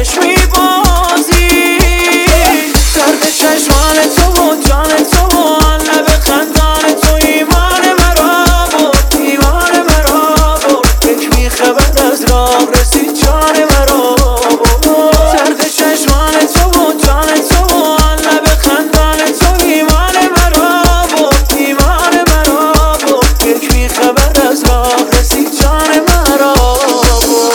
دلکش میبازی. درد چشمان تو و جان تو و لب خندان تو ایمان مرا بود، ایمان مرا بود. یک میخه بعد از راه رسید جان مرا بود. درد چشمان تو و جان تو و لب خندان تو ایمان مرا بود، ایمان مرا بود. یک میخه بعد از راه رسید جان مرا بود.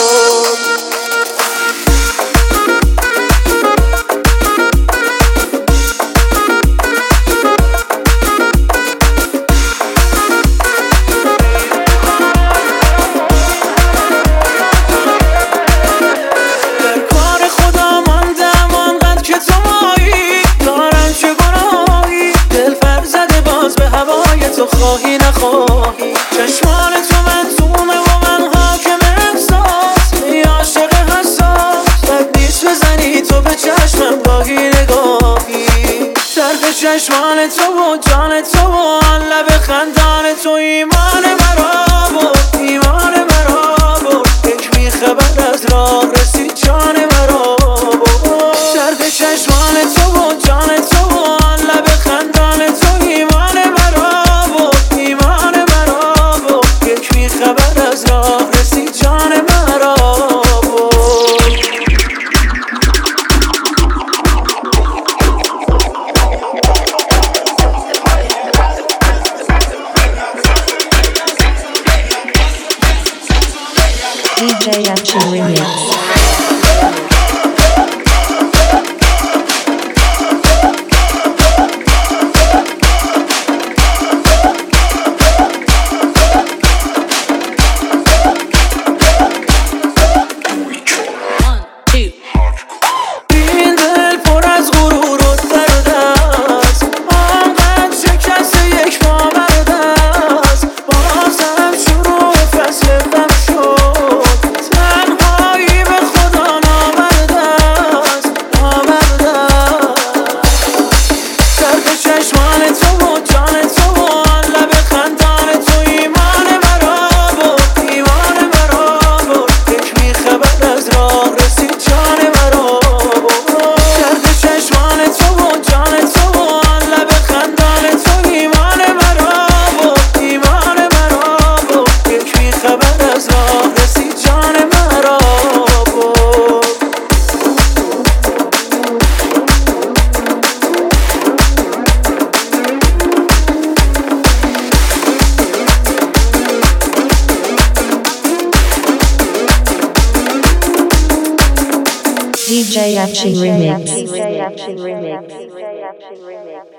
تو خواهی نخواهی چشمان تو منظومه و من حاکم احساس. ای عاشق حساس بد نیست بزنی تو به چشمم گاهی نگاهی. درد چشمان تو و جان تو و لب خندان تو ایمان مرا بود، ایمان مرا بود. یک میخه بعد از راه رسید جان مرا بود. درد چشمان تو و جان تو و لب خندان تو ایمان مرا بود، ایمان مرا بود. یک میخه بعد از راه رسید جان مرا بود. DJ Action Remix. DJ Action Remix.